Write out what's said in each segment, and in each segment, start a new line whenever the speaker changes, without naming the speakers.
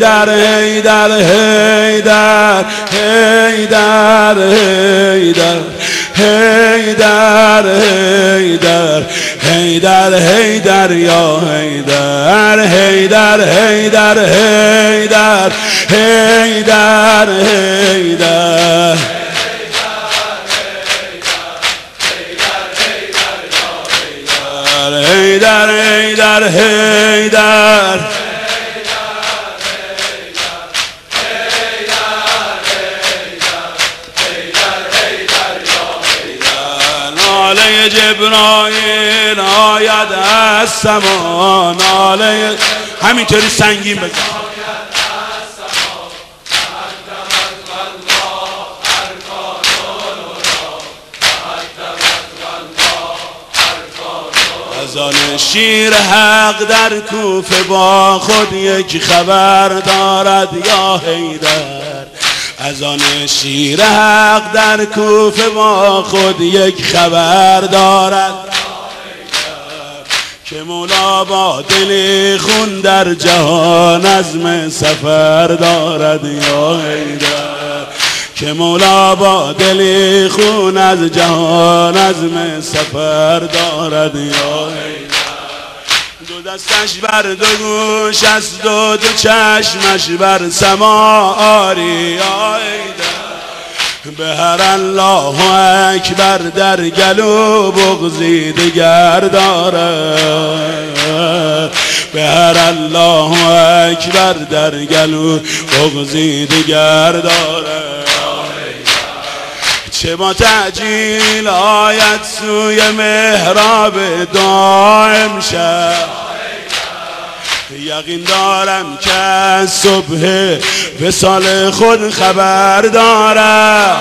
هیدر هیدر هیدر هیدر هیدر هیدر هیدر هیدر هیدر یا هیدر هیدر هیدر هیدر هیدر هیدر هیدر هیدر هیدر ناله جبرائیل آید از سما ناله همینطوری سنگین بزن از آن شیر حق در کوفه با خود یک خبر دارد یا حیدر از آن شیر حق در کوفه با خود یک خبر دارد که مولا با دل خون در جهان عزم سفر دارد یا حیدر که مولا با دل خون از جهان عزم سفر دارد یا حیدر دو دستش بر دو گوش است دو چشمش بر سما آری یا حیدر به هر الله اکبر در گلو بغضی دگر دارد به هر الله اکبر در گلو بغضی دگر دارد چه با تعجیل آید سوی محراب دائم شد یقین دارم که از صبح وصال خود خبر دارم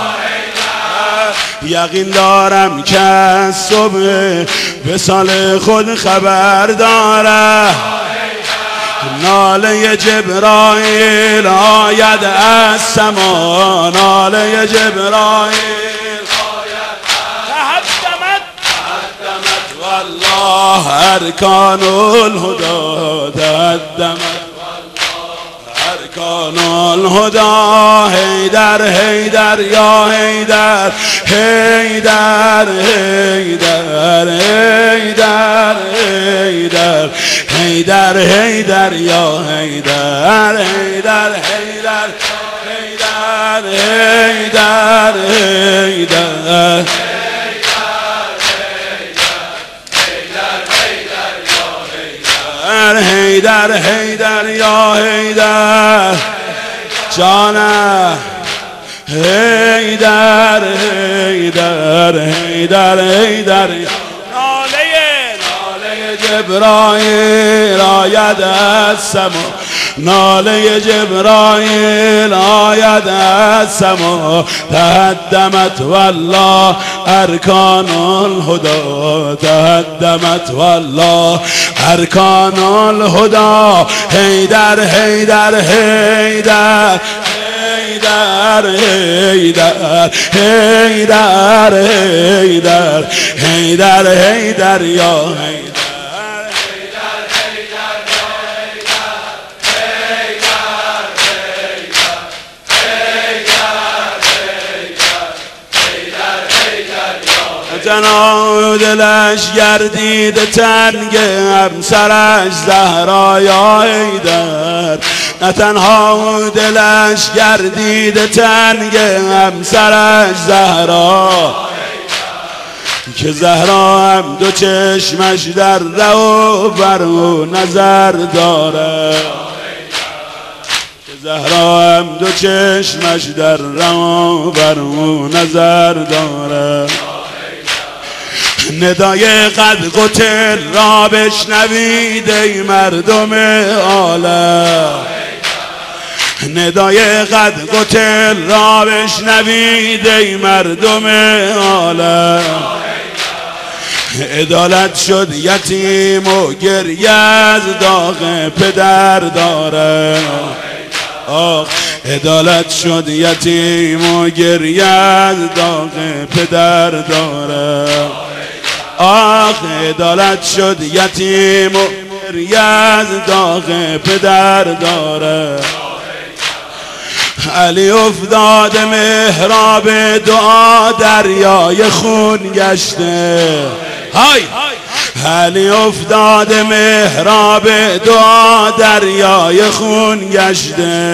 یقین دارم که از صبح وصال خود خبر دارم ناله جبرائیل آید از سما ناله جبرائیل والله ارکان الهدى تقدمت ارکان الهدى هیدر هیدر یا هیدر هیدر هیدر هیدر هیدر هیدر هیدر یا هیدر هیدر هیدر هیدر هیدر هیدر هیدر هیدر یا هیدر جانم هیدر هیدر هیدر هیدر ناله جبرائیل آید از سما ناله جبرائیل آید از سما تهدمت والله ارکان الهدى تهدمت والله ارکان الهدى هیدر هیدر هیدر هیدر هیدر هیدر هیدر هیدر هیدر یا هیدر تنها دلش گردید تنگ همسرش زهرا یا حیدر نه تنها دلش گردید تنگ همسرش زهرا که زهرا هم دو چشمش در ره و بر او نظر داره که زهرا هم دو چشمش در ره و بر او نظر داره ندای قد قتل را بشنوید ای مردم عالم ندای قد قتل را بشنوید ای مردم عالم عدالت شد یتیم و گریه از داغ پدر داره آخ عدالت شد یتیم و گریه از داغ پدر داره آخ عدالت شد یتیم و گریه از داغ پدر داره علی افتاد محراب دعا دریای خون گشته. های علی افتاد محراب دعا دریای خون گشته.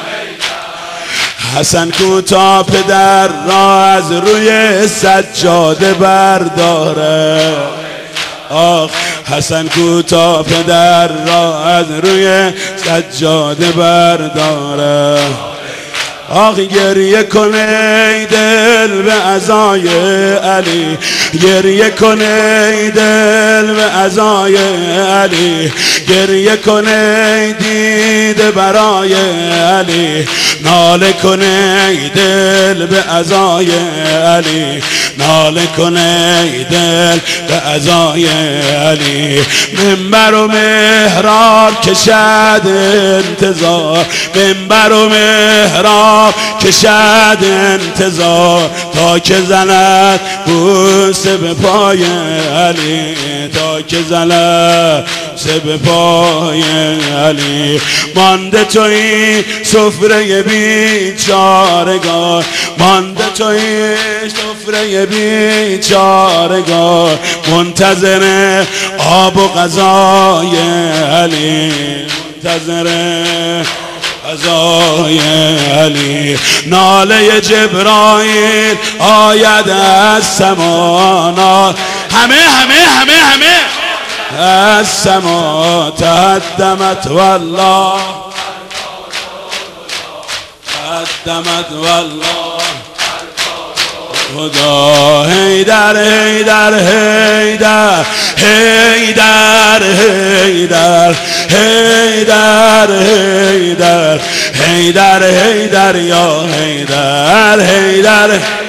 حسن کوتا پدر را از روی سجاده برداره. آخ حسن کوتا پدر را از روی سجاده برداره. آخ گریه کنه دل به عزای علی، گریه کنه دل به عزای علی، گریه کنه دیده برای علی، ناله کنه دل به عزای علی، ناله کنه دل به عزای علی. منبر و محراب کشد انتظار، منبر و محراب کشد انتظار، تا که زند بوسه به پای علی، تا که زند بوسه به پای علی. مانده توی سفره بیچارگان، مانده توی سفره بیچارگان، منتظر آب و غذای علی، منتظر عزای علی. ناله جبرائیل آید از سما، همه از سما تهدمت والله، تهدمت والله خدا. حیدر حیدر حیدر حیدر حیدر حیدر حیدر حیدر حیدر یا حیدر حیدر